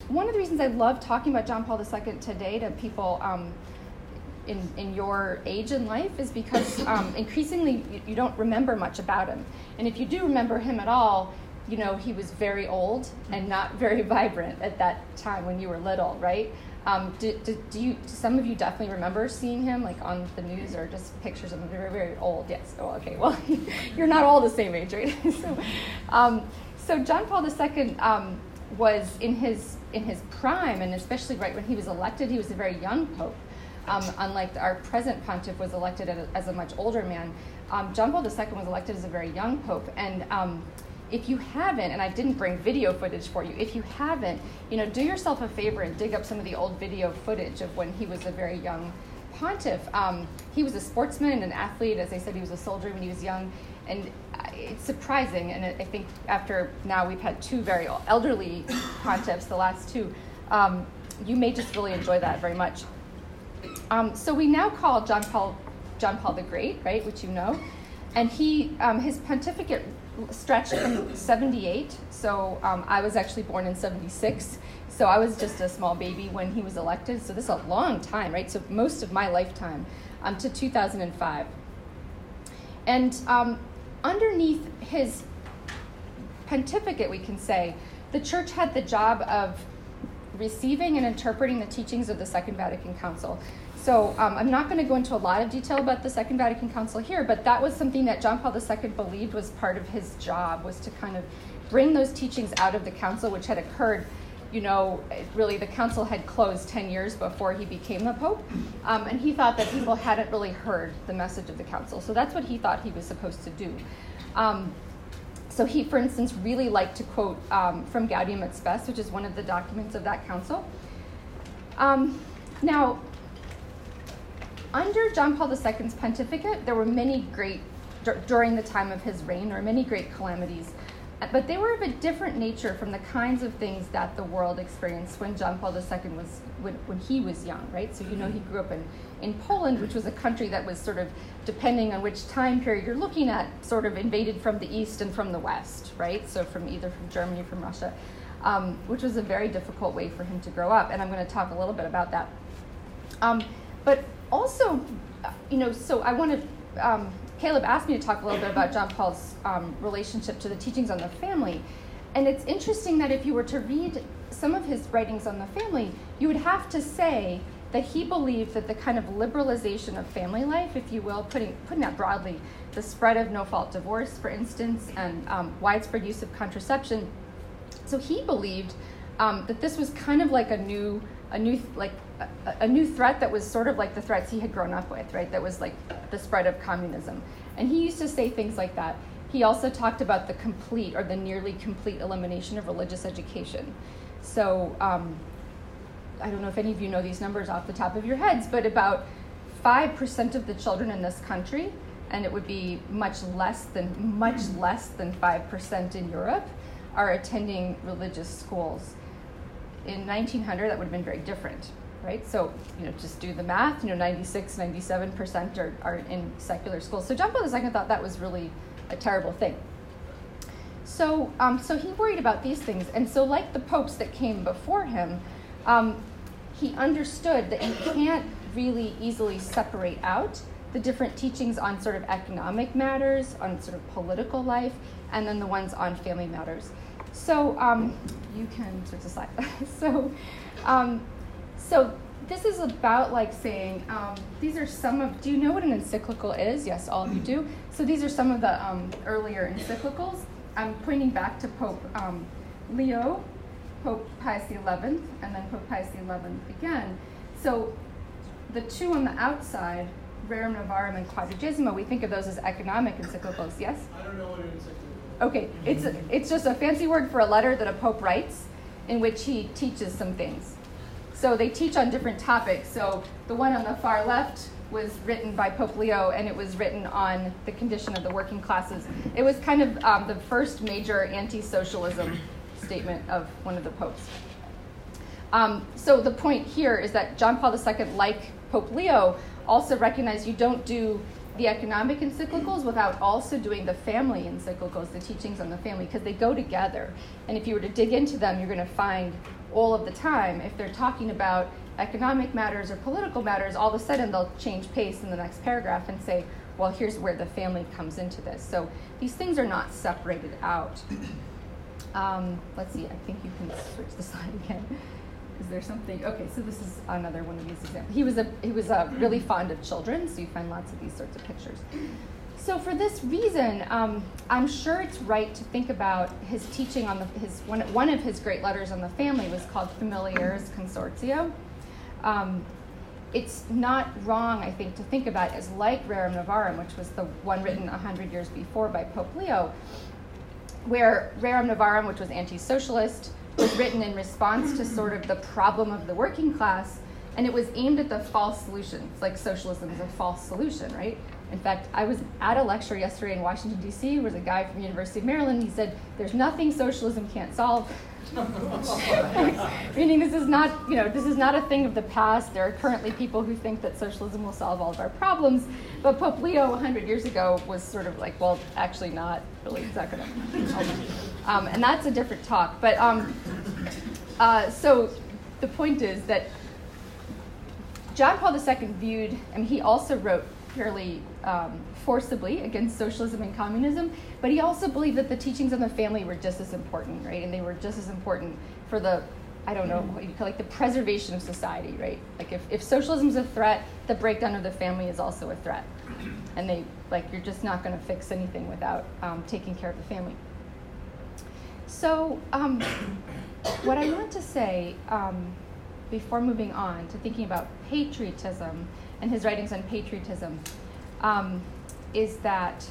one of the reasons I love talking about John Paul II today to people in your age in life is because increasingly you don't remember much about him. And if you do remember him at all, you know, he was very old and not very vibrant at that time when you were little, right? Do some of you definitely remember seeing him like on the news or just pictures of him? Very, very old. Yes. Oh, okay. Well, you're not all the same age, right? So John Paul II was in his prime, and especially right when he was elected, he was a very young pope. Unlike our present pontiff was elected as a much older man, John Paul II was elected as a very young pope. And if you haven't, and I didn't bring video footage for you, if you haven't, you know, do yourself a favor and dig up some of the old video footage of when he was a very young pontiff. He was a sportsman and an athlete. As I said, he was a soldier when he was young. And it's surprising, and I think after now we've had two very elderly pontiffs, the last two, you may just really enjoy that very much. So we now call John Paul the Great, right, which you know, and his pontificate stretched from 78, so I was actually born in 76, so I was just a small baby when he was elected, so this is a long time, right, so most of my lifetime, to 2005. And underneath his pontificate, we can say, the church had the job of receiving and interpreting the teachings of the Second Vatican Council. So I'm not going to go into a lot of detail about the Second Vatican Council here, but that was something that John Paul II believed was part of his job, was to kind of bring those teachings out of the council, which had occurred, you know, really the council had closed 10 years before he became the Pope, and he thought that people hadn't really heard the message of the council. So that's what he thought he was supposed to do. So he, for instance, really liked to quote from Gaudium et Spes, which is one of the documents of that council. Now, under John Paul II's pontificate, there were many great, during the time of his reign, there were many great calamities, but they were of a different nature from the kinds of things that the world experienced when John Paul II was, when he was young, right? So you know he grew up in Poland, which was a country that was sort of, depending on which time period you're looking at, sort of invaded from the east and from the west, right? So either from Germany or from Russia, which was a very difficult way for him to grow up, and I'm going to talk a little bit about that. But also, you know, so I want to, Caleb asked me to talk a little bit about John Paul's relationship to the teachings on the family. And it's interesting that if you were to read some of his writings on the family, you would have to say that he believed that the kind of liberalization of family life, if you will, putting that broadly, the spread of no-fault divorce, for instance, and widespread use of contraception. So he believed that this was kind of like a new threat that was sort of like the threats he had grown up with, right? That was like the spread of communism. And he used to say things like that. He also talked about the complete or the nearly complete elimination of religious education. So I don't know if any of you know these numbers off the top of your heads, but about 5% of the children in this country, and it would be much less than 5% in Europe, are attending religious schools. In 1900, that would have been very different, right? So, you know, just do the math, 96, 97% are in secular schools. So John Paul II thought that was really a terrible thing. So he worried about these things. And so like the popes that came before him, he understood that you can't really easily separate out the different teachings on sort of economic matters, on sort of political life, and then the ones on family matters. So you can switch the slide. So this is about like saying, these are some of, do you know what an encyclical is? Yes, all of you do. So these are some of the earlier encyclicals. I'm pointing back to Pope Leo, Pope Pius XI, and then Pope Pius XI again. So the two on the outside, Rerum Novarum and Quadragesimo, we think of those as economic encyclicals, yes? I don't know what an encyclical is. Okay, it's just a fancy word for a letter that a pope writes in which he teaches some things. So they teach on different topics. So the one on the far left was written by Pope Leo, and it was written on the condition of the working classes. It was kind of the first major anti-socialism statement of one of the popes. So the point here is that John Paul II, like Pope Leo, also recognized you don't do the economic encyclicals without also doing the family encyclicals, the teachings on the family, because they go together. And if you were to dig into them, you're going to find all of the time, if they're talking about economic matters or political matters, all of a sudden they'll change pace in the next paragraph and say, well, here's where the family comes into this. So these things are not separated out. Let's see, I think you can switch the slide again. Is there something? Okay, so this is another one of these examples. He was really fond of children, so you find lots of these sorts of pictures. So for this reason, I'm sure it's right to think about his teaching on one of his great letters on the family was called Familiaris Consortio. It's not wrong, I think, to think about it as like Rerum Novarum, which was the one written 100 years before by Pope Leo, where Rerum Novarum, which was anti-socialist, was written in response to sort of the problem of the working class, and it was aimed at the false solutions, like socialism is a false solution, right? In fact, I was at a lecture yesterday in Washington, D.C. There was a guy from the University of Maryland. He said, there's nothing socialism can't solve. Meaning this is not a thing of the past. There are currently people who think that socialism will solve all of our problems. But Pope Leo 100 years ago was sort of like, well, actually not really. It's not going to help. And that's a different talk. But so the point is that John Paul II viewed, and he also wrote fairly forcibly against socialism and communism, but he also believed that the teachings on the family were just as important, right? And they were just as important for the, I don't know, what you call like the preservation of society, right? Like if socialism is a threat, the breakdown of the family is also a threat. And you're just not going to fix anything without taking care of the family. So what I want to say before moving on to thinking about patriotism and his writings on patriotism is that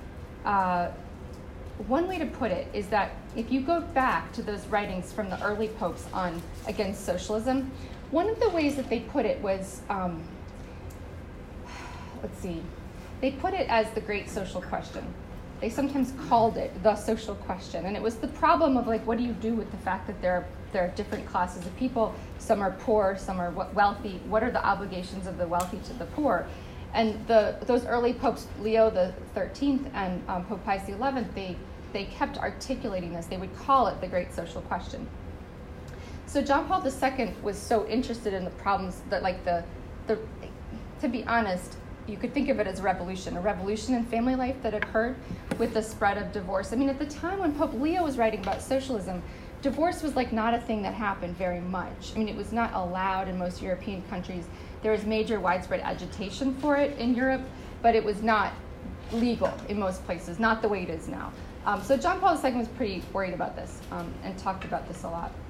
one way to put it is that if you go back to those writings from the early popes on against socialism, one of the ways that they put it was, they put it as the great social question. They sometimes called it the social question, and it was the problem of what do you do with the fact that there are different classes of people? Some are poor, some are wealthy. What are the obligations of the wealthy to the poor? And those early popes, Leo the 13th and Pope Pius XI, they kept articulating this. They would call it the great social question. So John Paul II was so interested in the problems that, to be honest, you could think of it as a revolution in family life that occurred with the spread of divorce. I mean, at the time when Pope Leo was writing about socialism, divorce was not a thing that happened very much. I mean, it was not allowed in most European countries. There was major widespread agitation for it in Europe, but it was not legal in most places, not the way it is now. So John Paul II was pretty worried about this and talked about this a lot.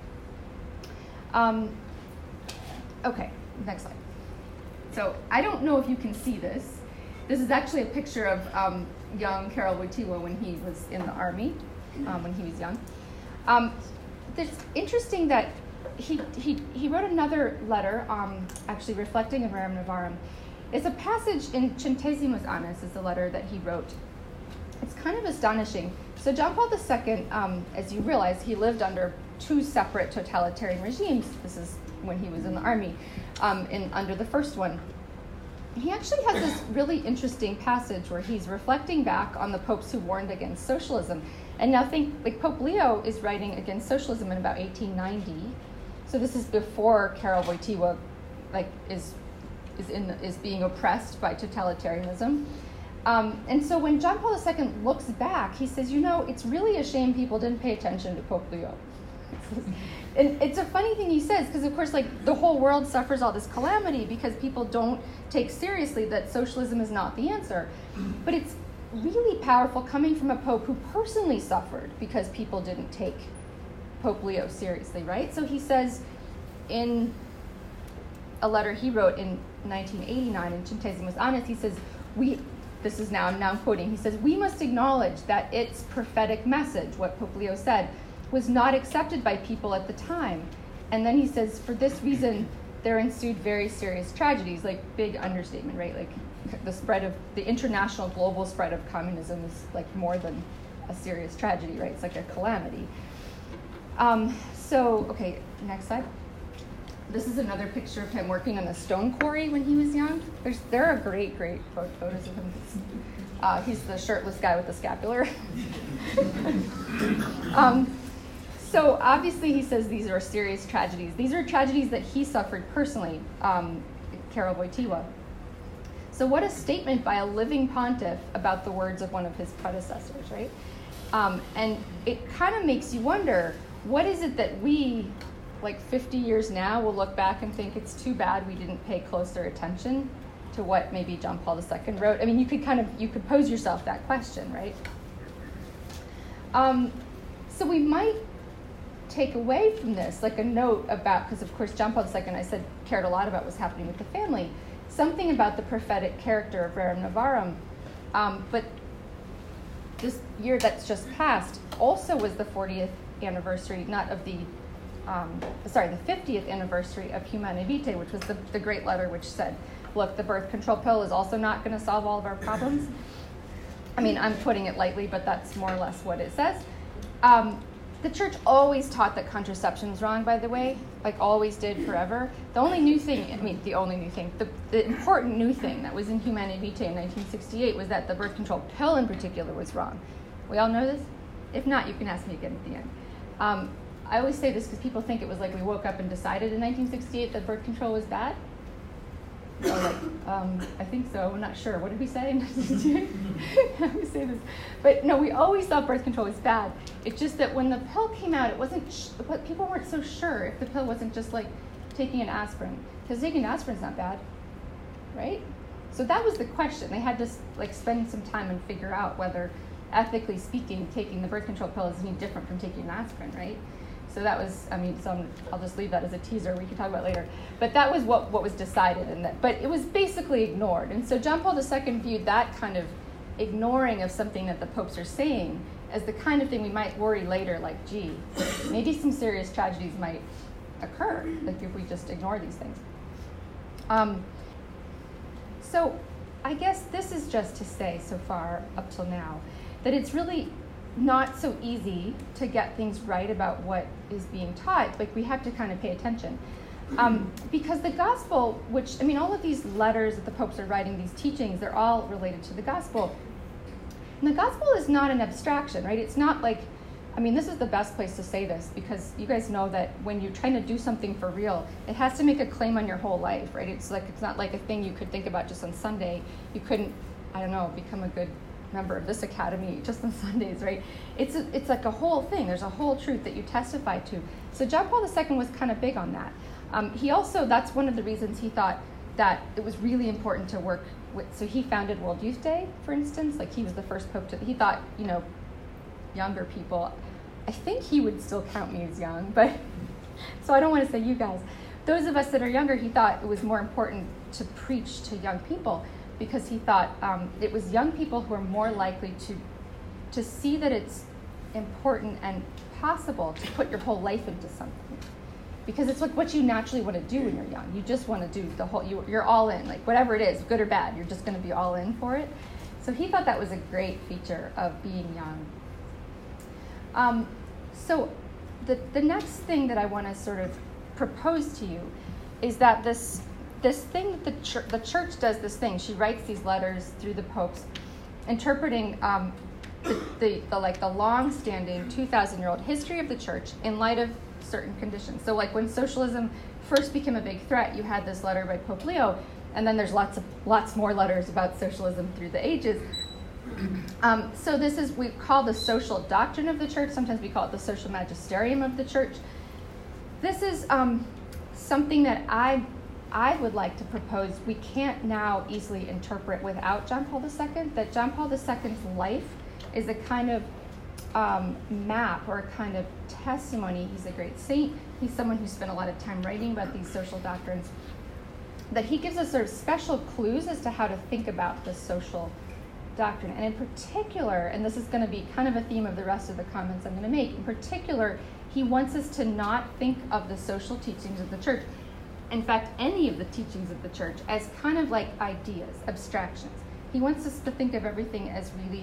Okay, next slide. So I don't know if you can see this. This is actually a picture of young Karol Wojtyła when he was in the army, when he was young. It's interesting that he wrote another letter, actually reflecting on Rerum Novarum. It's a passage in Centesimus Annus, is the letter that he wrote. It's kind of astonishing. So John Paul II, as you realize, he lived under two separate totalitarian regimes. This is when he was in the army, under the first one. He actually has this really interesting passage where he's reflecting back on the popes who warned against socialism. And now Pope Leo is writing against socialism in about 1890. So this is before Karol Wojtyła is being oppressed by totalitarianism. And so when John Paul II looks back, he says, it's really a shame people didn't pay attention to Pope Leo. And it's a funny thing he says, because of course, the whole world suffers all this calamity because people don't take seriously that socialism is not the answer. But it's really powerful coming from a pope who personally suffered because people didn't take Pope Leo seriously, right? So he says in a letter he wrote in 1989 in Centesimus Annus, he says, I'm now quoting, he says, we must acknowledge that its prophetic message, what Pope Leo said, was not accepted by people at the time. And then he says, for this reason, there ensued very serious tragedies, big understatement, right? The international global spread of communism is more than a serious tragedy, right? It's a calamity. Okay, next slide. This is another picture of him working on a stone quarry when he was young. There are great photos of him. He's the shirtless guy with the scapular. So obviously he says these are serious tragedies. These are tragedies that he suffered personally, Karol Wojtyła. So what a statement by a living pontiff about the words of one of his predecessors, right? And it kind of makes you wonder, what is it that we, like 50 years now, will look back and think it's too bad we didn't pay closer attention to what maybe John Paul II wrote? I mean, you could pose yourself that question, right? So we might take away from this, like a note about, because of course John Paul II, I said, cared a lot about what's happening with the family, something about the prophetic character of Rerum Novarum. But this year that's just passed also was the 40th anniversary, the 50th anniversary of Humanae Vitae, which was the great letter which said, look, the birth control pill is also not going to solve all of our problems. I mean, I'm putting it lightly, but that's more or less what it says. The church always taught that contraception was wrong, by the way, like always did forever. The important new thing that was in Humanae Vitae in 1968 was that the birth control pill in particular was wrong. We all know this? If not, you can ask me again at the end. I always say this because people think it was like we woke up and decided in 1968 that birth control was bad. So I think so. I'm not sure. What did we say in 1968? I always say this. But no, we always thought birth control was bad. It's just that when the pill came out, it wasn't. People weren't so sure if the pill wasn't just like taking an aspirin, because taking an aspirin's not bad, right? So that was the question. They had to like spend some time and figure out whether, ethically speaking, taking the birth control pill is any different from taking an aspirin, right? So that was, I'll just leave that as a teaser. We can talk about it later. But that was what was decided, but it was basically ignored. And so John Paul II viewed that kind of ignoring of something that the popes are saying as the kind of thing we might worry later, like, gee, maybe some serious tragedies might occur, like if we just ignore these things. So I guess this is just to say so far up till now that it's really not so easy to get things right about what is being taught. Like, we have to kind of pay attention. Because the gospel, all of these letters that the popes are writing, these teachings, they're all related to the gospel. And the gospel is not an abstraction, right? It's not like, this is the best place to say this, because you guys know that when you're trying to do something for real, it has to make a claim on your whole life, right? It's not like a thing you could think about just on Sunday. You couldn't, become a good member of this academy just on Sundays, right? It's like a whole thing. There's a whole truth that you testify to. So John Paul II was kind of big on that. He also, that's one of the reasons he thought that it was really important to work with, so he founded World Youth Day, for instance. Like, he was the first pope he thought, younger people, I think he would still count me as young, but, so I don't want to say you guys. Those of us that are younger, he thought it was more important to preach to young people, because he thought it was young people who are more likely to see that it's important and possible to put your whole life into something. Because it's like what you naturally want to do when you're young. You just want to do the whole, you're all in, like whatever it is, good or bad, you're just going to be all in for it. So he thought that was a great feature of being young. So the next thing that I want to sort of propose to you is that this thing that the church does this thing. She writes these letters through the popes, interpreting the long-standing 2,000-year-old history of the church in light of certain conditions. So like when socialism first became a big threat, you had this letter by Pope Leo, and then there's lots more letters about socialism through the ages. So this is, we call the social doctrine of the church. Sometimes we call it the social magisterium of the church. This is something that I would like to propose we can't now easily interpret without John Paul II, that John Paul II's life is a kind of map or a kind of testimony. He's a great saint. He's someone who spent a lot of time writing about these social doctrines, that he gives us sort of special clues as to how to think about the social doctrine. And in particular, and this is going to be kind of a theme of the rest of the comments I'm going to make, in particular, he wants us to not think of the social teachings of the church, in fact, any of the teachings of the church, as kind of like ideas, abstractions. He wants us to think of everything as really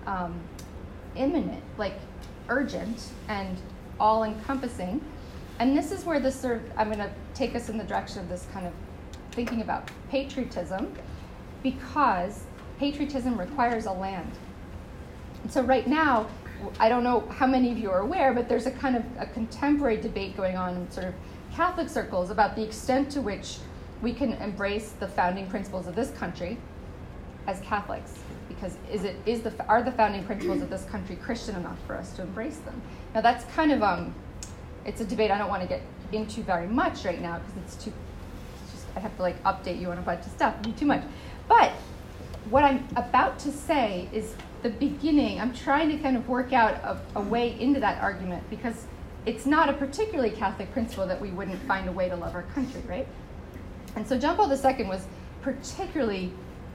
imminent, like urgent and all-encompassing. And this is where this I'm going to take us in the direction of this kind of thinking about patriotism, because patriotism requires a land. And so right now, I don't know how many of you are aware, but there's a kind of a contemporary debate going on in sort of Catholic circles about the extent to which we can embrace the founding principles of this country as Catholics. Because are the founding principles of this country Christian enough for us to embrace them? Now that's kind of it's a debate I don't want to get into very much right now because I have to like update you on a bunch of stuff, too much. But what I'm about to say is the beginning. I'm trying to kind of work out a way into that argument because it's not a particularly Catholic principle that we wouldn't find a way to love our country, right? And so John Paul II was particularly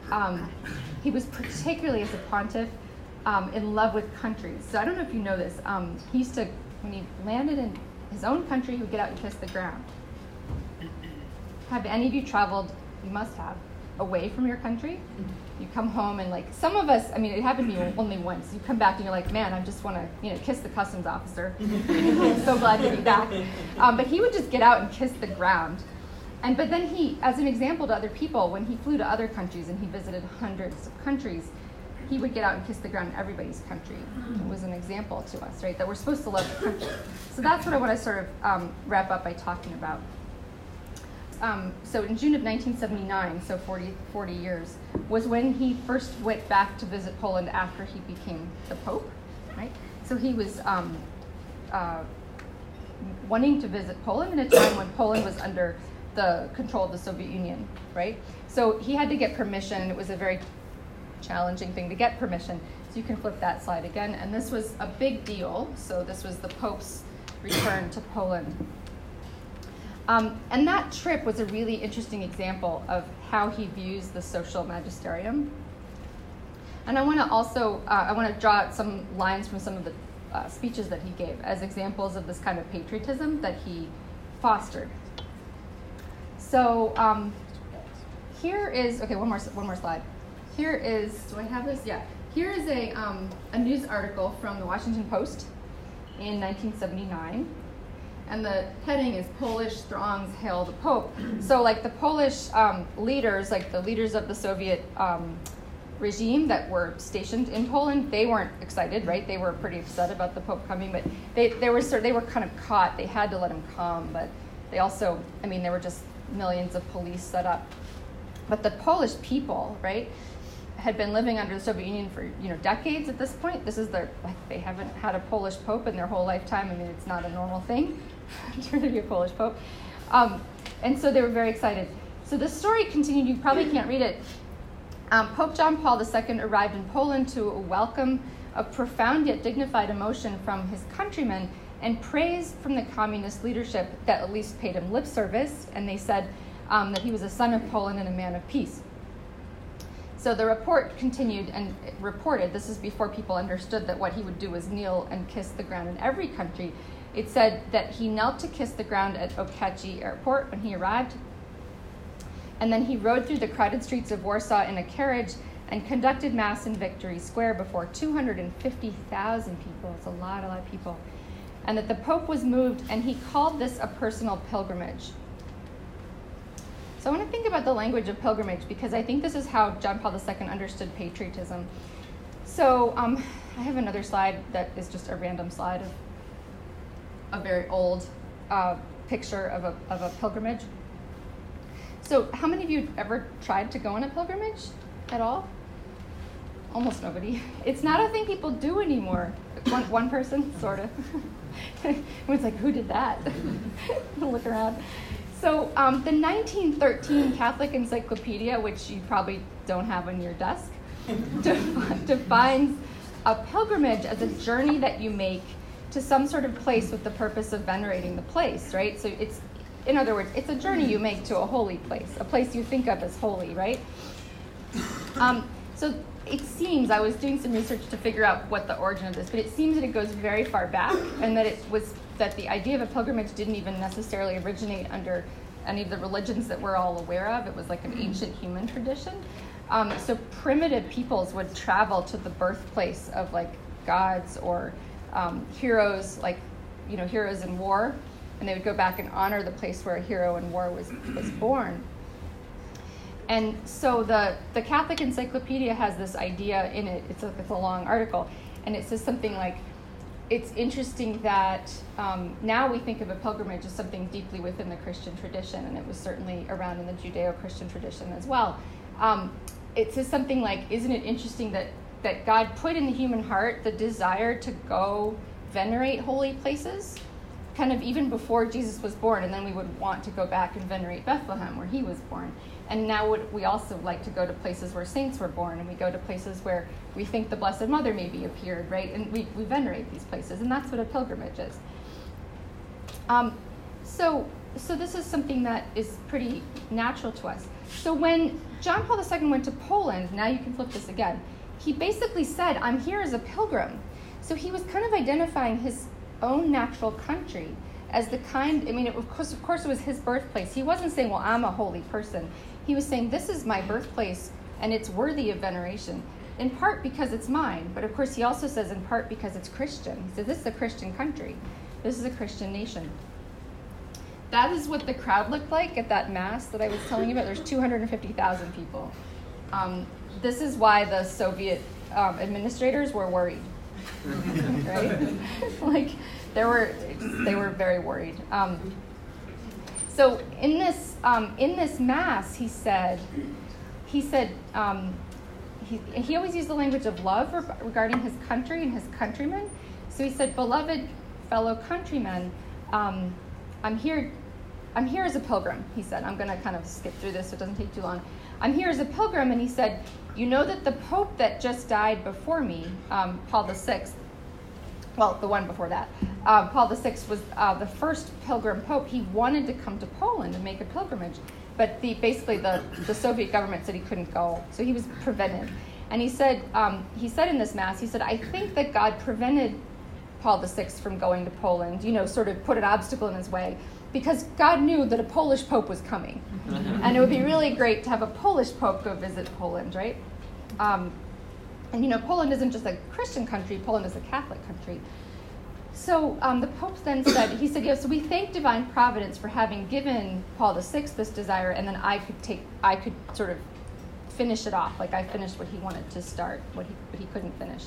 as a pontiff in love with countries. So I don't know if you know this. He used to, when he landed in his own country, he would get out and kiss the ground. Have any of you traveled, you must have, away from your country? You come home and like, some of us, I mean, it happened to you only once. You come back and you're like, man, I just want to, kiss the customs officer. I'm so glad to be back. But he would just get out and kiss the ground. But then he, as an example to other people, when he flew to other countries and he visited hundreds of countries, he would get out and kiss the ground in everybody's country. It was an example to us, right, that we're supposed to love the country. So that's what I want to sort of wrap up by talking about. So in June of 1979, so 40 years, was when he first went back to visit Poland after he became the Pope, right? So he was wanting to visit Poland at a time when Poland was under the control of the Soviet Union, right? So he had to get permission, and it was a very challenging thing to get permission. So you can flip that slide again. And this was a big deal. So this was the Pope's return to Poland. And that trip was a really interesting example of how he views the social magisterium. And I want to also, draw out some lines from some of the speeches that he gave as examples of this kind of patriotism that he fostered. So here is, okay, one more slide. Here is, do I have this? Yeah. Here is a news article from the Washington Post in 1979. And the heading is Polish Throngs Hail the Pope. So like the Polish leaders, like the leaders of the Soviet regime that were stationed in Poland, they weren't excited, right? They were pretty upset about the Pope coming, but they were kind of caught. They had to let him come, but they also, there were just millions of police set up. But the Polish people, right, had been living under the Soviet Union for decades at this point. This is they haven't had a Polish Pope in their whole lifetime. It's not a normal thing to be a Polish Pope. And so they were very excited. So the story continued. You probably can't read it. Pope John Paul II arrived in Poland to a welcome of profound yet dignified emotion from his countrymen and praise from the communist leadership that at least paid him lip service. And they said that he was a son of Poland and a man of peace. So the report continued and reported, this is before people understood that what he would do was kneel and kiss the ground in every country. It said that he knelt to kiss the ground at Okachi Airport when he arrived. And then he rode through the crowded streets of Warsaw in a carriage and conducted Mass in Victory Square before 250,000 people. It's a lot of people. And that the Pope was moved, and he called this a personal pilgrimage. So I want to think about the language of pilgrimage because I think this is how John Paul II understood patriotism. So I have another slide that is just a random slide of a very old picture of a pilgrimage. So how many of you ever tried to go on a pilgrimage at all? Almost nobody. It's not a thing people do anymore. One person, sort of. Everyone's like, who did that? Look around. So the 1913 Catholic Encyclopedia, which you probably don't have on your desk, defines a pilgrimage as a journey that you make to some sort of place with the purpose of venerating the place, right? So it's, in other words, it's a journey you make to a holy place, a place you think of as holy, right? So it seems, I was doing some research to figure out what the origin of this, but it seems that it goes very far back, and that the idea of a pilgrimage didn't even necessarily originate under any of the religions that we're all aware of. It was like an ancient human tradition. So primitive peoples would travel to the birthplace of like gods or heroes, like heroes in war, and they would go back and honor the place where a hero in war was born. And so the Catholic Encyclopedia has this idea in it. It's a long article, and it says something like, it's interesting that now we think of a pilgrimage as something deeply within the Christian tradition, and it was certainly around in the Judeo-Christian tradition as well. It says something like, isn't it interesting that God put in the human heart the desire to go venerate holy places, kind of even before Jesus was born, and then we would want to go back and venerate Bethlehem, where he was born. And now we also like to go to places where saints were born, and we go to places where we think the Blessed Mother maybe appeared, right? And we venerate these places, and that's what a pilgrimage is. So this is something that is pretty natural to us. So when John Paul II went to Poland, now you can flip this again, he basically said, I'm here as a pilgrim. So he was kind of identifying his own natural country as the kind, of course it was his birthplace. He wasn't saying, well, I'm a holy person. He was saying, this is my birthplace, and it's worthy of veneration, in part because it's mine, but of course he also says in part because it's Christian. He said, this is a Christian country. This is a Christian nation. That is what the crowd looked like at that mass that I was telling you about. There's 250,000 people. This is why the Soviet administrators were worried, right? Like, they were very worried. So in this mass, he always used the language of love regarding his country and his countrymen. So he said, beloved fellow countrymen, I'm here as a pilgrim, he said. I'm going to kind of skip through this so it doesn't take too long. I'm here as a pilgrim, and he said, you know that the Pope that just died before me, Paul VI, well, the one before that, Paul VI was the first pilgrim pope. He wanted to come to Poland and make a pilgrimage, but basically the Soviet government said he couldn't go, so he was prevented. And he said in this mass, he said, I think that God prevented Paul VI from going to Poland, sort of put an obstacle in his way, because God knew that a Polish pope was coming. And it would be really great to have a Polish pope go visit Poland, right? And Poland isn't just a Christian country, Poland is a Catholic country. So the Pope then said, so we thank divine providence for having given Paul VI this desire, and then I could sort of finish it off. Like I finished what he wanted to start, what he couldn't finish.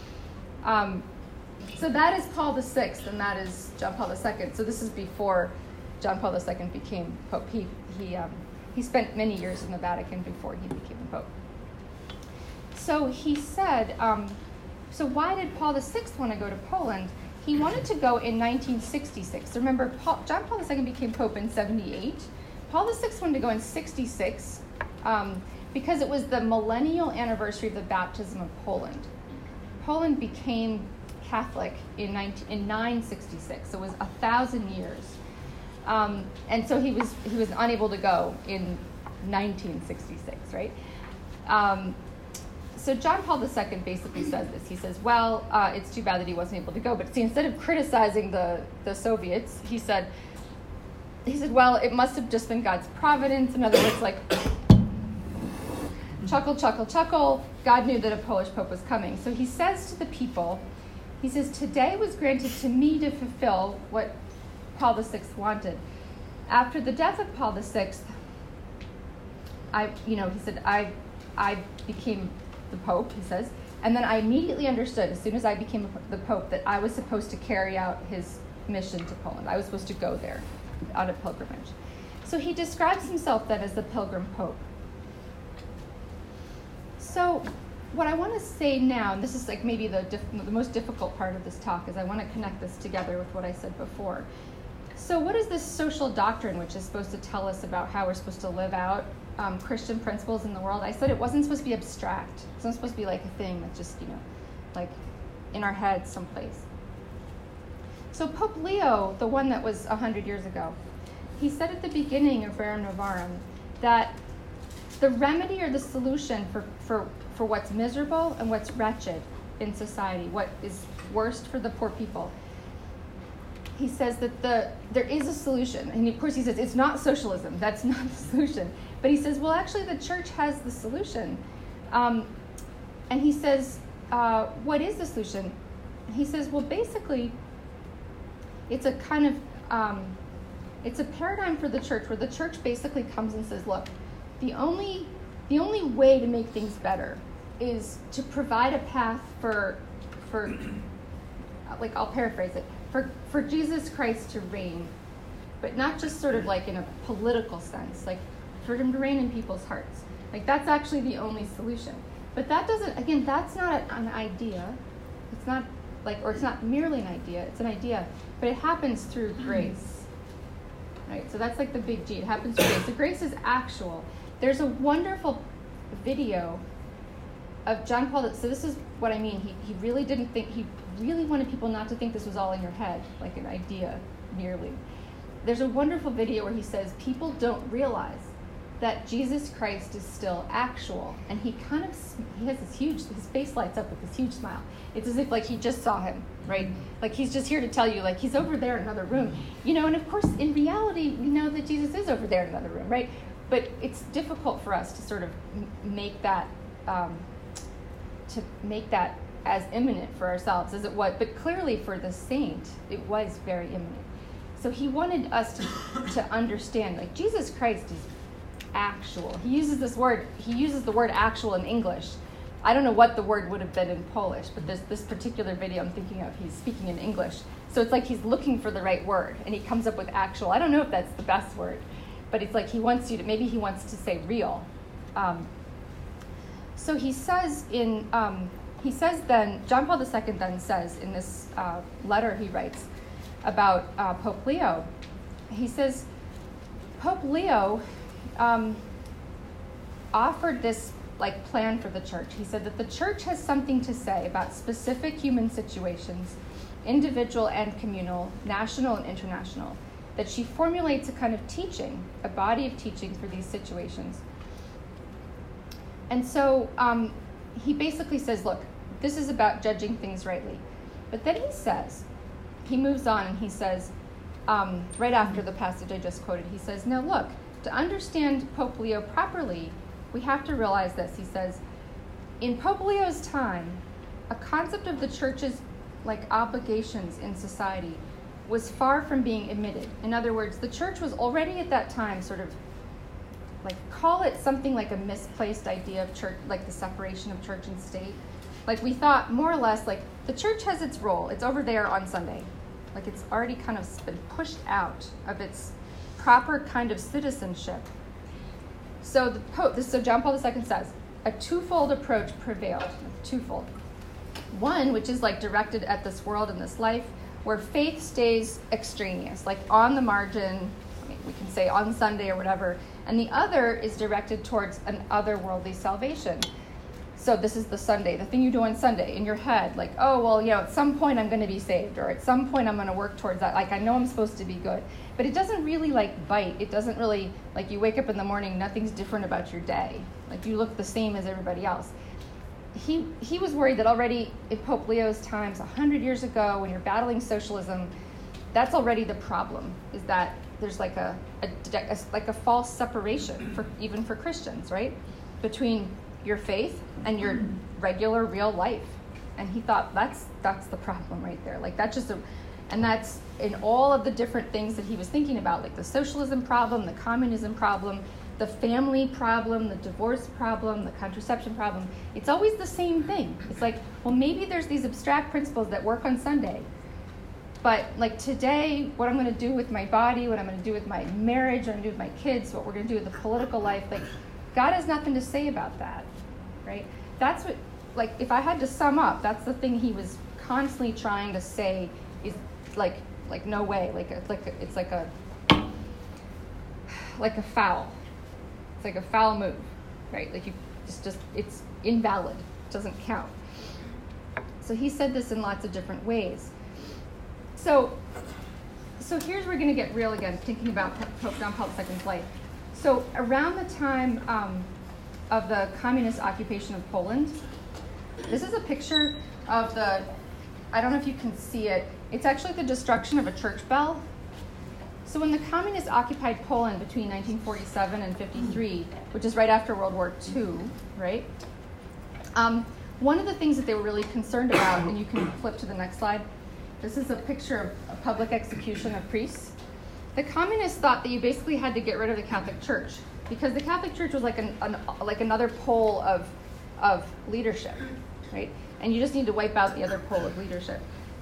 So that is Paul VI, and that is John Paul II. So this is before John Paul II became Pope. He spent many years in the Vatican before he became the Pope. So he said, so why did Paul VI want to go to Poland? He wanted to go in 1966. Remember, John Paul II became Pope in 78. Paul VI wanted to go in 66 because it was the millennial anniversary of the baptism of Poland. Poland became Catholic in 966, so it was 1,000 years. And so he was unable to go in 1966, right? So John Paul II basically says this. He says, well, it's too bad that he wasn't able to go. But see, instead of criticizing the Soviets, he said, well, it must have just been God's providence. In other words, like, chuckle, chuckle, chuckle. God knew that a Polish pope was coming. So he says to the people, he says, today was granted to me to fulfill what Paul VI wanted. After the death of Paul VI, he said, I became the Pope, he says, and then I immediately understood, as soon as I became the Pope, that I was supposed to carry out his mission to Poland. I was supposed to go there on a pilgrimage. So he describes himself then as the pilgrim Pope. So what I want to say now, and this is like maybe the most difficult part of this talk, is I want to connect this together with what I said before. So what is this social doctrine which is supposed to tell us about how we're supposed to live out Christian principles in the world? I said it wasn't supposed to be abstract. It wasn't supposed to be like a thing that's just, like in our heads someplace. So Pope Leo, the one that was 100 years ago, he said at the beginning of Rerum Novarum that the remedy or the solution for what's miserable and what's wretched in society, what is worst for the poor people, he says that there is a solution. And of course he says it's not socialism. That's not the solution. But he says, well, actually the church has the solution. And he says, what is the solution? He says, well, basically, it's a kind of, it's a paradigm for the church where the church basically comes and says, look, the only way to make things better is to provide a path for I'll paraphrase it, for Jesus Christ to reign, but not just sort of like in a political sense, like for him to reign in people's hearts. Like that's actually the only solution. But that doesn't, again, that's not an idea. It's not like, or it's not merely an idea, it's an idea, but it happens through grace. Right? So that's like the big G. It happens through grace. The grace is actual. There's a wonderful video of John Paul. So this is what I mean. He really didn't think, he really wanted people not to think this was all in your head, like an idea merely. There's a wonderful video where he says people don't realize that Jesus Christ is still actual. And he has this huge, his face lights up with this huge smile. It's as if like he just saw him, right? Like he's just here to tell you, like he's over there in another room. And of course, in reality, we know that Jesus is over there in another room, right? But it's difficult for us to sort of make that, as imminent for ourselves as it was. But clearly for the saint, it was very imminent. So he wanted us to understand, like Jesus Christ is actual. He uses the word actual in English. I don't know what the word would have been in Polish, but this particular video I'm thinking of, he's speaking in English. So it's like he's looking for the right word, and he comes up with actual. I don't know if that's the best word, but it's like he wants to say real. So he says then, John Paul II then says in this letter he writes about Pope Leo, he says, Pope Leo offered this like plan for the church. He said that the church has something to say about specific human situations, individual and communal, national and international, that she formulates a kind of teaching, a body of teaching for these situations. And so he basically says, look, this is about judging things rightly. But then he moves on and he says, right after the passage I just quoted, he says, now look, to understand Pope Leo properly, we have to realize this. He says, in Pope Leo's time, a concept of the church's like obligations in society was far from being admitted. In other words, the church was already at that time sort of like, call it something like a misplaced idea of church, like the separation of church and state. Like we thought more or less like the church has its role. It's over there on Sunday. Like it's already kind of been pushed out of its proper kind of citizenship. So so John Paul II says, a twofold approach prevailed. Twofold. One, which is like directed at this world and this life, where faith stays extraneous, like on the margin, we can say on Sunday or whatever. And the other is directed towards an otherworldly salvation. So this is the Sunday, the thing you do on Sunday in your head, like, oh, well, at some point I'm going to be saved, or at some point I'm going to work towards that. Like, I know I'm supposed to be good. But it doesn't really, like, bite. It doesn't really, like, you wake up in the morning, nothing's different about your day. Like, you look the same as everybody else. He was worried that already in Pope Leo's times, 100 years ago, when you're battling socialism, that's already the problem, is that there's like a false separation, even for Christians, right? Between your faith and your regular real life. And he thought that's the problem right there. Like and that's in all of the different things that he was thinking about, like the socialism problem, the communism problem, the family problem, the divorce problem, the contraception problem. It's always the same thing. It's like, well, maybe there's these abstract principles that work on Sunday, but like today, what I'm going to do with my body, what I'm going to do with my marriage, what I'm going to do with my kids, what we're going to do with the political life, like God has nothing to say about that, right? That's what, like, if I had to sum up, that's the thing he was constantly trying to say is like no way, it's like a foul. It's like a foul move, right? Like it's invalid. It doesn't count. So he said this in lots of different ways. So here's where we're going to get real again, thinking about Pope John Paul II's life. So around the time of the communist occupation of Poland, this is a picture of I don't know if you can see it, it's actually the destruction of a church bell. So when the communists occupied Poland between 1947 and 53, which is right after World War II, right? One of the things that they were really concerned about, and you can flip to the next slide, this is a picture of a public execution of priests. The communists thought that you basically had to get rid of the Catholic Church because the Catholic Church was like like another pole of leadership, right? And you just need to wipe out the other pole of leadership.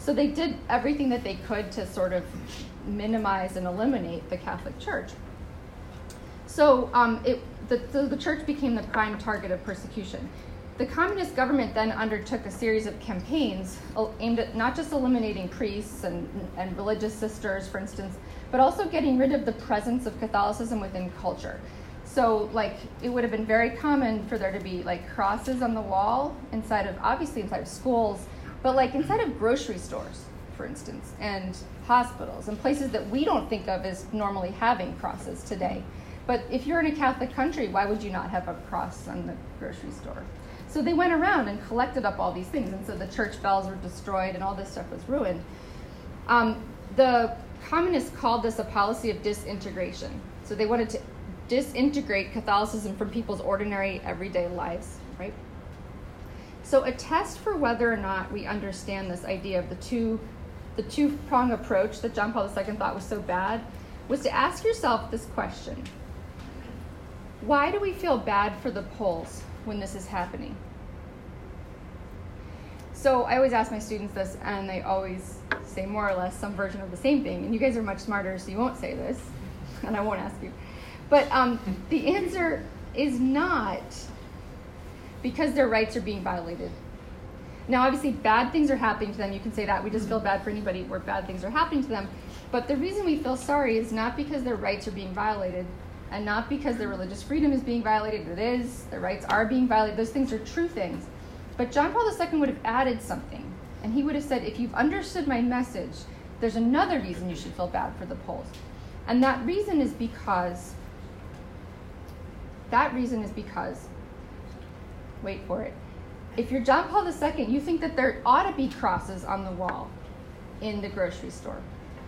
So they did everything that they could to sort of minimize and eliminate the Catholic Church. So the church became the prime target of persecution. The communist government then undertook a series of campaigns aimed at not just eliminating priests and religious sisters, for instance, but also getting rid of the presence of Catholicism within culture. So, like, it would have been very common for there to be, like, crosses on the wall inside of schools, but, like, inside of grocery stores, for instance, and hospitals, and places that we don't think of as normally having crosses today. But if you're in a Catholic country, why would you not have a cross on the grocery store? So they went around and collected up all these things, and so the church bells were destroyed and all this stuff was ruined. The communists called this a policy of disintegration. So they wanted to disintegrate Catholicism from people's ordinary everyday lives, right? So a test for whether or not we understand this idea of the two-prong approach that John Paul II thought was so bad was to ask yourself this question. Why do we feel bad for the Poles when this is happening? So I always ask my students this, and they always say more or less some version of the same thing. And you guys are much smarter, so you won't say this, and I won't ask you. But the answer is not because their rights are being violated. Now, obviously, bad things are happening to them. You can say that. We just feel bad for anybody where bad things are happening to them. But the reason we feel sorry is not because their rights are being violated, and not because their religious freedom is being violated. It is. Their rights are being violated. Those things are true things. But John Paul II would have added something, and he would have said, if you've understood my message, there's another reason you should feel bad for the Poles. And that reason is because, wait for it, if you're John Paul II, you think that there ought to be crosses on the wall in the grocery store.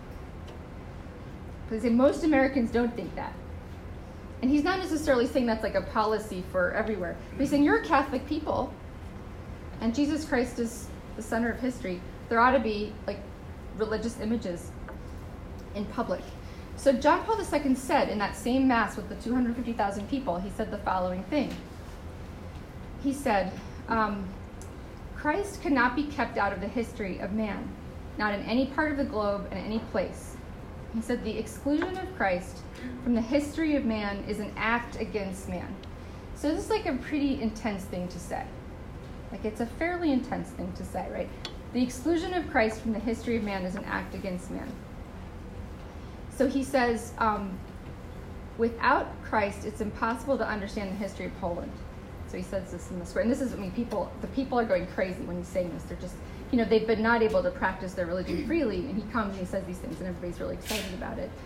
Because most Americans don't think that. And he's not necessarily saying that's like a policy for everywhere. But he's saying you're a Catholic people, and Jesus Christ is the center of history. There ought to be like religious images in public. So John Paul II said in that same Mass with the 250,000 people, he said the following thing. He said, Christ cannot be kept out of the history of man, not in any part of the globe and any place. He said the exclusion of Christ from the history of man is an act against man. So this is like a pretty intense thing to say. Like, it's a fairly intense thing to say, right? The exclusion of Christ from the history of man is an act against man. So he says, without Christ, it's impossible to understand the history of Poland. So he says this in the square. And this is, the people are going crazy when he's saying this. They're just, they've been not able to practice their religion freely, and he comes and he says these things, and everybody's really excited about it.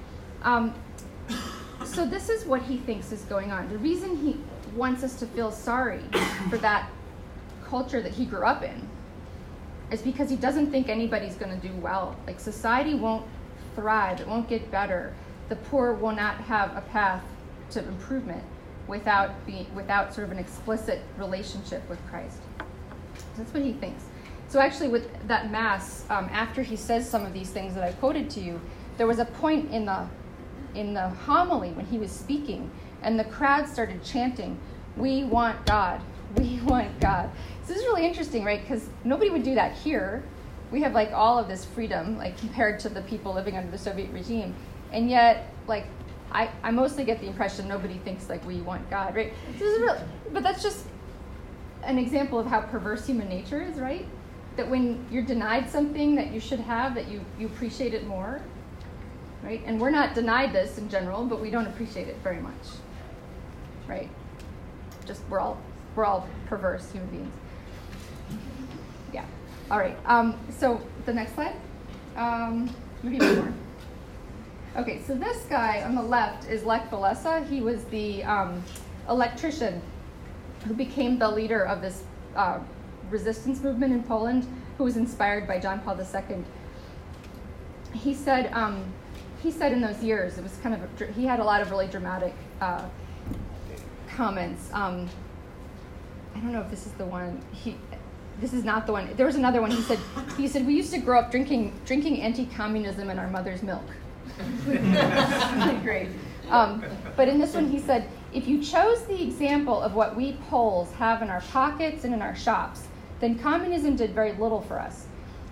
So this is what he thinks is going on. The reason he wants us to feel sorry for that culture that he grew up in is because he doesn't think anybody's going to do well. Like, society won't thrive. It won't get better. The poor will not have a path to improvement without sort of an explicit relationship with Christ. That's what he thinks. So actually, with that Mass, after he says some of these things that I quoted to you, there was a point in the homily when he was speaking, and the crowd started chanting, "We want God. We want God." So this is really interesting, right? Because nobody would do that here. We have like all of this freedom, like compared to the people living under the Soviet regime, and yet, like, I mostly get the impression nobody thinks like we want God, right? So this is really, but that's just an example of how perverse human nature is, right? That when you're denied something that you should have, that you appreciate it more, right? And we're not denied this in general, but we don't appreciate it very much, right? Just we're all perverse human beings. Yeah. All right. So the next slide. Maybe more. Okay. So this guy on the left is Lech Walesa. He was the electrician who became the leader of this resistance movement in Poland, who was inspired by John Paul II. He said in those years, it was kind of, he had a lot of really dramatic comments. I don't know if this is the one. This is not the one. There was another one. He said we used to grow up drinking anti-communism in our mother's milk. Great. But in this one, he said, if you chose the example of what we Poles have in our pockets and in our shops, then communism did very little for us.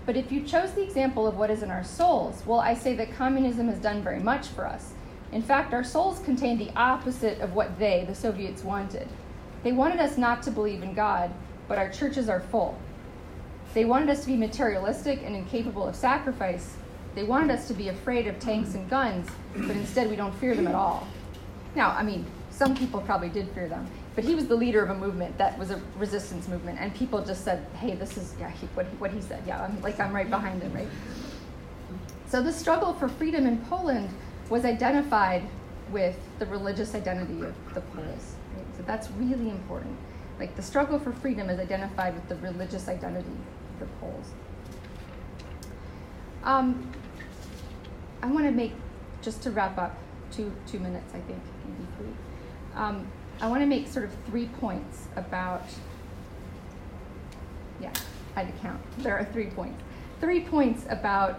But if you chose the example of what is in our souls, well, I say that communism has done very much for us. In fact, our souls contain the opposite of what they, the Soviets, wanted. They wanted us not to believe in God, but our churches are full. They wanted us to be materialistic and incapable of sacrifice. They wanted us to be afraid of tanks and guns, but instead we don't fear them at all. Now, I mean, some people probably did fear them, but he was the leader of a movement that was a resistance movement, and people just said, hey, this is what he said. Yeah, I'm right behind him, right? So the struggle for freedom in Poland was identified with the religious identity of the Poles. Right? So that's really important. Like, the struggle for freedom is identified with the religious identity of the Poles. I want to make, just to wrap up, two minutes, I think, maybe 3. I want to make sort of 3 points about, I had to count. There are 3 points. 3 points about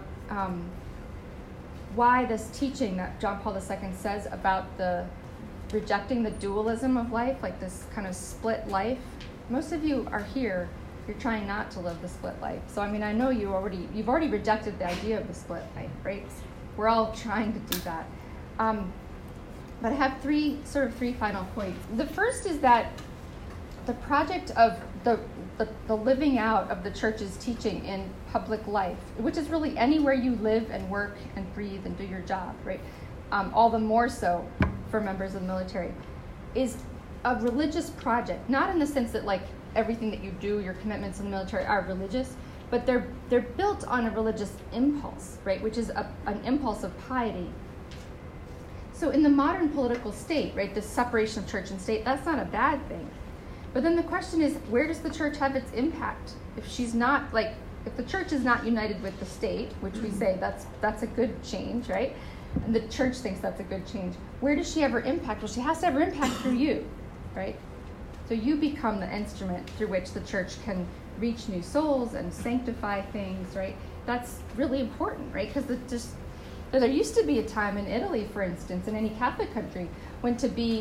why this teaching that John Paul II says about the rejecting the dualism of life, like this kind of split life. Most of you are here, you're trying not to live the split life. So I mean, I know you've already rejected the idea of the split life, right? We're all trying to do that. But I have three final points. The first is that the project of the living out of the church's teaching in public life, which is really anywhere you live and work and breathe and do your job, right? All the more so for members of the military, is a religious project. Not in the sense that like everything that you do, your commitments in the military are religious, but they're built on a religious impulse, right? Which is an impulse of piety. So in the modern political state, right, this separation of church and state, that's not a bad thing. But then the question is, where does the church have its impact? If the church is not united with the state, which we say that's a good change, right? And the church thinks that's a good change. Where does she have her impact? Well, she has to have her impact through you, right? So you become the instrument through which the church can reach new souls and sanctify things, right? That's really important, right? Because there used to be a time in Italy, for instance, in any Catholic country, when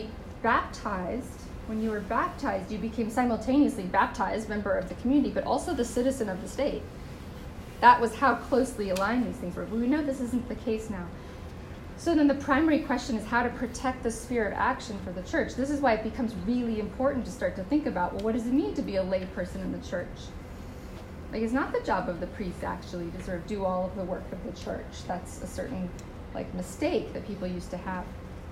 you were baptized, you became simultaneously baptized, member of the community, but also the citizen of the state. That was how closely aligned these things were. But we know this isn't the case now. So then the primary question is how to protect the sphere of action for the church. This is why it becomes really important to start to think about, well, what does it mean to be a lay person in the church? Like, it's not the job of the priest, actually, to sort of do all of the work of the church. That's a certain, mistake that people used to have.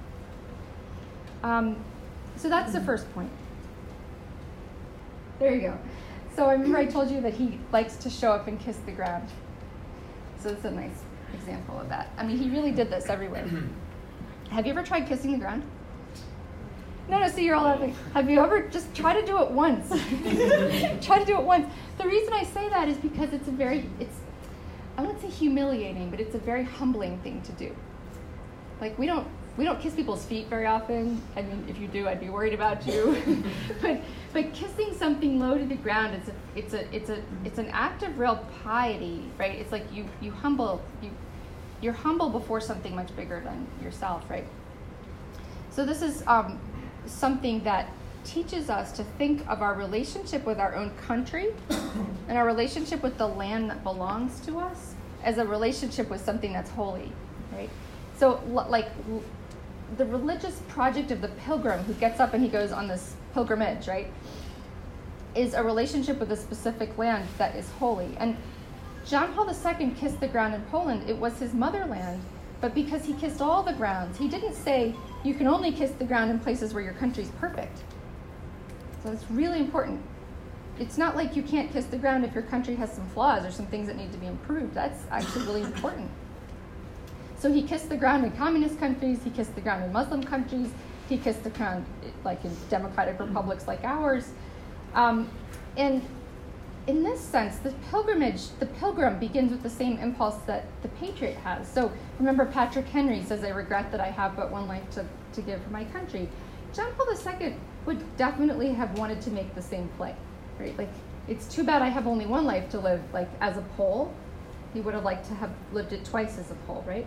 So that's the first point. There you go. So I remember I told you that he likes to show up and kiss the ground. So it's a nice example of that. I mean, he really did this everywhere. Have you ever tried kissing the ground? No, see, you're all laughing. Have you ever just try to do it once? Try to do it once. The reason I say that is because I wouldn't say humiliating, but it's a very humbling thing to do. Like, we don't kiss people's feet very often. I mean, if you do, I'd be worried about you. but kissing something low to the ground, it's an act of real piety, right? It's like you're humble before something much bigger than yourself, right? So this is something that teaches us to think of our relationship with our own country and our relationship with the land that belongs to us as a relationship with something that's holy, right? So the religious project of the pilgrim who gets up and he goes on this pilgrimage, right, is a relationship with a specific land that is holy. And John Paul II kissed the ground in Poland. It was his motherland, but because he kissed all the grounds, he didn't say you can only kiss the ground in places where your country's perfect. So it's really important. It's not like you can't kiss the ground if your country has some flaws or some things that need to be improved. That's actually really important. So he kissed the ground in communist countries, he kissed the ground in Muslim countries, he kissed the ground like in democratic republics like ours. And in this sense, the pilgrim begins with the same impulse that the patriot has. So remember, Patrick Henry says, I regret that I have but one life to give for my country. John Paul II would definitely have wanted to make the same play, right? Like, it's too bad I have only one life to live, like, as a Pole. He would have liked to have lived it twice as a Pole, right?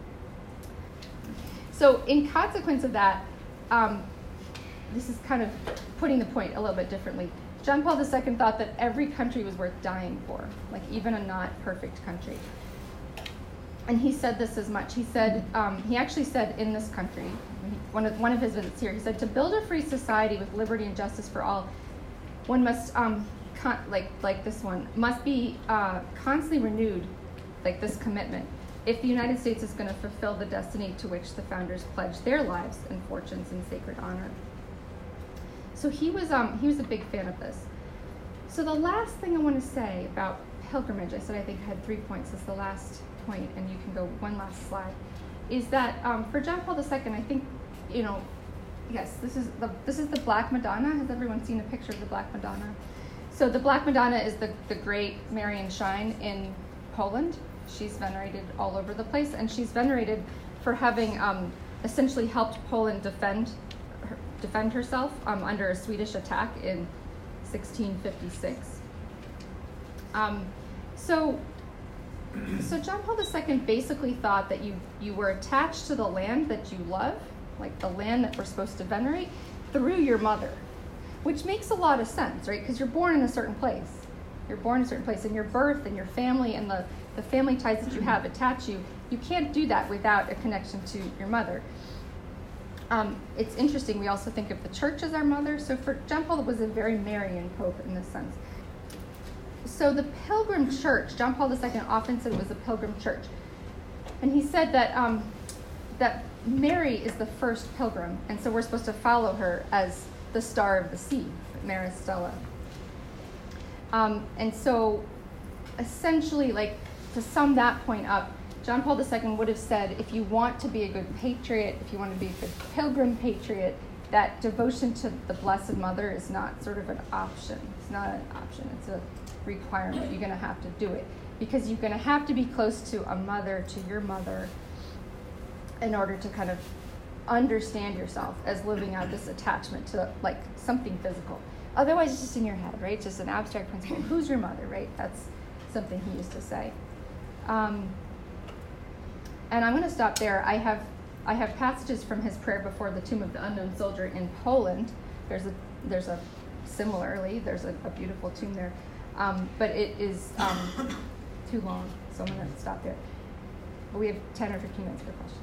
So in consequence of that, this is kind of putting the point a little bit differently. John Paul II thought that every country was worth dying for, like even a not perfect country. And he said this as much. He said, he actually said in this country, one of his visits here, he said, to build a free society with liberty and justice for all, one must, like this one, must be constantly renewed, like this commitment, if the United States is going to fulfill the destiny to which the founders pledged their lives and fortunes in sacred honor. So he was a big fan of this. So the last thing I want to say about pilgrimage, I said I think I had 3 points. This is the last point, and you can go one last slide, is that for John Paul II, I think, yes, this is the Black Madonna. Has everyone seen a picture of the Black Madonna? So the Black Madonna is the great Marian shrine in Poland. She's venerated all over the place, and she's venerated for having essentially helped Poland defend herself under a Swedish attack in 1656. So John Paul II basically thought that you were attached to the land that you love, like the land that we're supposed to venerate, through your mother, which makes a lot of sense, right? Because you're born in a certain place. You're born in a certain place, and your birth and your family and the family ties that you have attach you. You can't do that without a connection to your mother. It's interesting, we also think of the church as our mother. So for John Paul, it was a very Marian pope in this sense. So the pilgrim church, John Paul II often said it was a pilgrim church. And he said that that Mary is the first pilgrim, and so we're supposed to follow her as the star of the sea, Maris Stella. And so essentially, like, to sum that point up, John Paul II would have said, if you want to be a good patriot, if you want to be a good pilgrim patriot, that devotion to the Blessed Mother is not sort of an option. It's not an option, it's a requirement. You're going to have to do it, because you're going to have to be close to a mother, to your mother, in order to kind of understand yourself as living out this attachment to, like, something physical. Otherwise, it's just in your head, right? It's just an abstract principle. Who's your mother, right? That's something he used to say. And I'm going to stop there. I have passages from his prayer before the tomb of the unknown soldier in Poland. There's a beautiful tomb there, but it is too long, so I'm going to stop there. But we have 10 or 15 minutes for questions.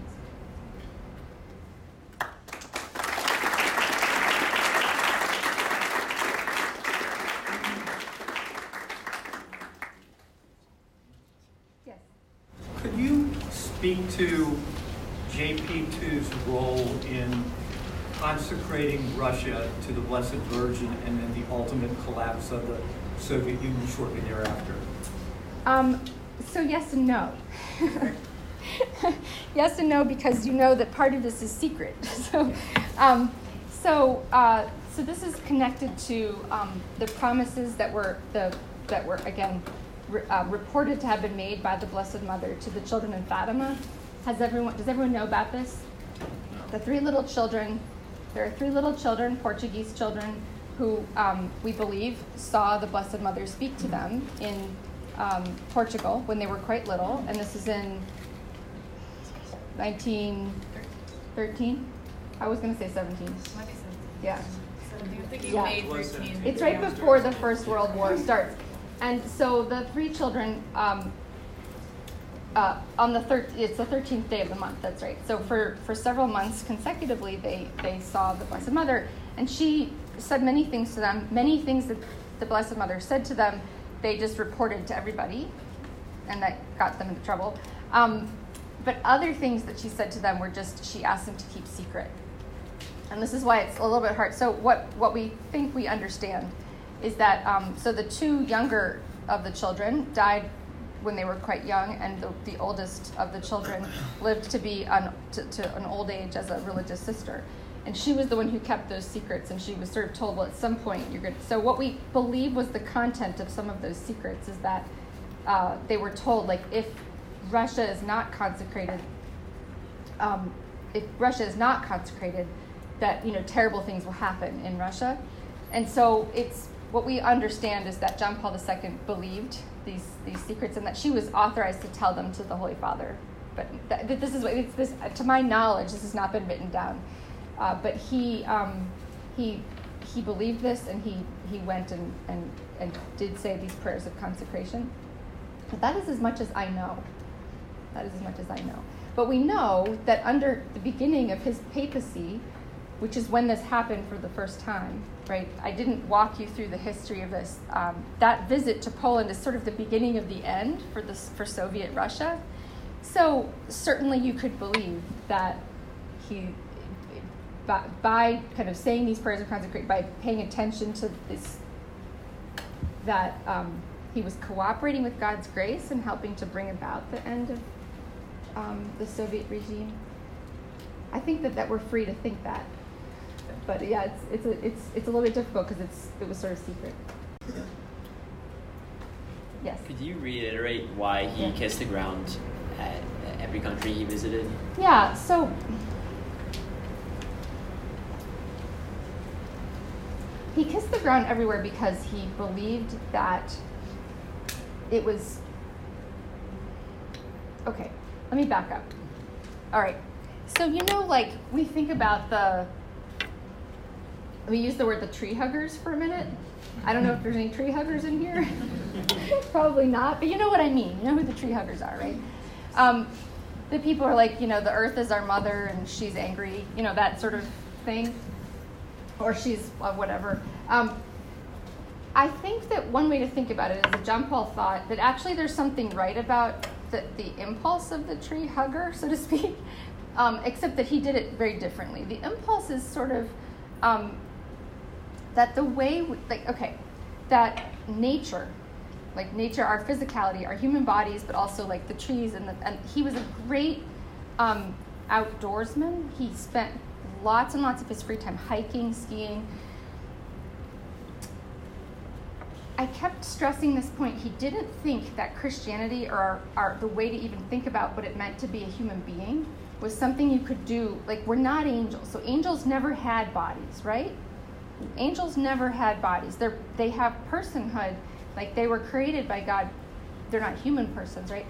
Could you speak to JP2's role in consecrating Russia to the Blessed Virgin and then the ultimate collapse of the Soviet Union shortly thereafter? So yes and no. Yes and no, because you know that part of this is secret. So this is connected to the promises that were again reported to have been made by the Blessed Mother to the children in Fatima. Does everyone know about this? The three little children. There are three little children, Portuguese children, who we believe saw the Blessed Mother speak to them in Portugal when they were quite little, and this is in 1913. I was going to say 17. Yeah. May 13. It's right before the First World War starts. And so the three children, on it's the 13th day of the month, that's right. So for several months consecutively, they saw the Blessed Mother, and she said many things to them. Many things that the Blessed Mother said to them, they just reported to everybody, and that got them into trouble. But other things that she said to them were just, she asked them to keep secret. And this is why it's a little bit hard. So what we think we understand is that, so the two younger of the children died when they were quite young, and the oldest of the children lived to be to an old age as a religious sister. And she was the one who kept those secrets, and she was sort of told, well, at some point you're going to... So what we believe was the content of some of those secrets is that they were told, like, if Russia is not consecrated, that, terrible things will happen in Russia. And so it's... What we understand is that John Paul II believed these secrets, and that she was authorized to tell them to the Holy Father. But to my knowledge, this has not been written down. But he he believed this, and he went and did say these prayers of consecration. But that is as much as I know. But we know that under the beginning of his papacy, which is when this happened for the first time, right? I didn't walk you through the history of this. That visit to Poland is sort of the beginning of the end for Soviet Russia. So certainly you could believe that he, by kind of saying these prayers of consecration, by paying attention to this, that he was cooperating with God's grace and helping to bring about the end of the Soviet regime. I think that we're free to think that. But yeah, it's a little bit difficult because it was sort of secret. Yes. Could you reiterate why he kissed the ground at every country he visited? Yeah. So he kissed the ground everywhere because he believed that it was. Okay. Let me back up. All right. So like we think about we use the word the tree huggers for a minute. I don't know if there's any tree huggers in here. Probably not, but you know what I mean. You know who the tree huggers are, right? The people are like, the earth is our mother and she's angry, that sort of thing. Or she's whatever. I think that one way to think about it is that John Paul thought that actually there's something right about the impulse of the tree hugger, so to speak, except that he did it very differently. The impulse is sort of that the way, that nature, our physicality, our human bodies, but also like the trees and he was a great outdoorsman. He spent lots and lots of his free time hiking, skiing. I kept stressing this point. He didn't think that Christianity or the way to even think about what it meant to be a human being was something you could do. Like, we're not angels. So angels never had bodies, right? Angels never had bodies. They have personhood. Like, they were created by God. They're not human persons, right?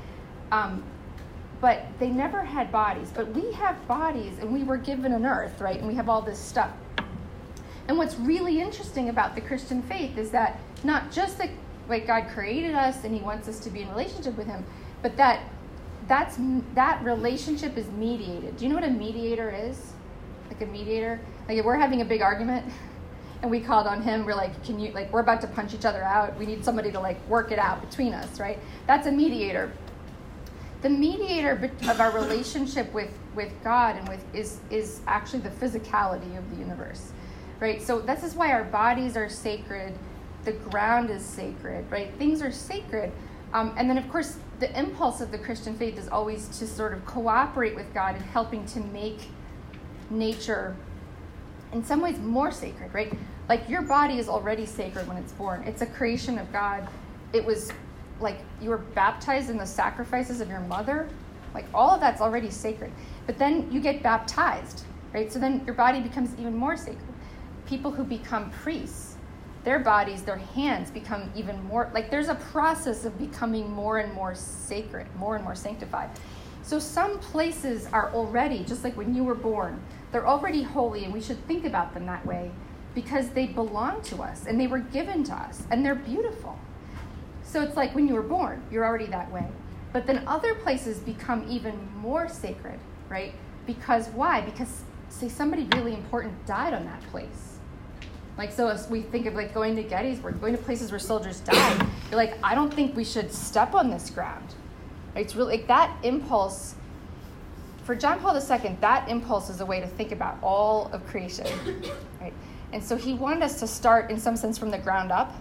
But they never had bodies. But we have bodies, and we were given an earth, right? And we have all this stuff. And what's really interesting about the Christian faith is that not just that God created us and he wants us to be in relationship with him, but that relationship is mediated. Do you know what a mediator is? Like a mediator? Like if we're having a big argument and we called on him, we're like, we're about to punch each other out. We need somebody to work it out between us, right? That's a mediator. The mediator of our relationship with God and is actually the physicality of the universe, right? So this is why our bodies are sacred. The ground is sacred, right? Things are sacred. And then, of course, the impulse of the Christian faith is always to sort of cooperate with God in helping to make nature, in some ways, more sacred, right? Like, your body is already sacred when it's born. It's a creation of God. It was like you were baptized in the sacrifices of your mother. Like, all of that's already sacred. But then you get baptized, right? So then your body becomes even more sacred. People who become priests, their bodies, their hands become even more, there's a process of becoming more and more sacred, more and more sanctified. So some places are already, just like when you were born, they're already holy, and we should think about them that way because they belong to us and they were given to us and they're beautiful. So it's like when you were born, you're already that way. But then other places become even more sacred, right? Because why? Because, say, somebody really important died on that place. So as we think of going to Gettysburg, going to places where soldiers died, you're like, I don't think we should step on this ground. Right? It's really that impulse. For John Paul II, that impulse is a way to think about all of creation. Right? And so he wanted us to start, in some sense, from the ground up.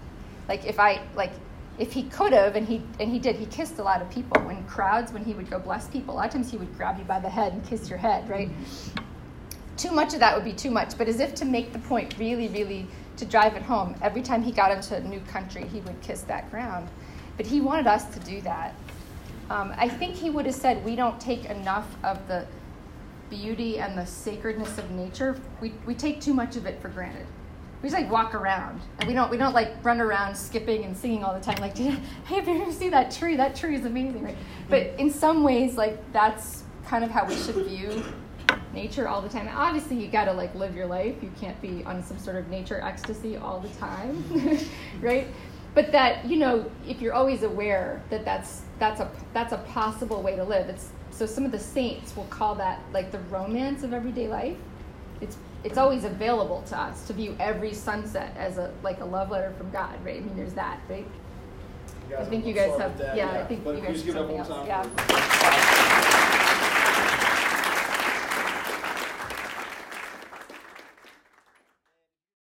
If he could have, and he did, he kissed a lot of people. In crowds, when he would go bless people, a lot of times he would grab you by the head and kiss your head, right? Too much of that would be too much, but as if to make the point really, really to drive it home, every time he got into a new country, he would kiss that ground. But he wanted us to do that. I think he would have said we don't take enough of the beauty and the sacredness of nature. We take too much of it for granted. We just walk around, and we don't run around skipping and singing all the time. Hey, if you see that tree is amazing, right? But in some ways, that's kind of how we should view nature all the time. Obviously, you got to like live your life. You can't be on some sort of nature ecstasy all the time, right? But that, you know, if you're always aware that that's a possible way to live. So some of the saints will call that like the romance of everyday life. It's always available to us to view every sunset as a love letter from God, right? I mean, there's that, right? I think you guys have, I think you guys have something else. Yeah.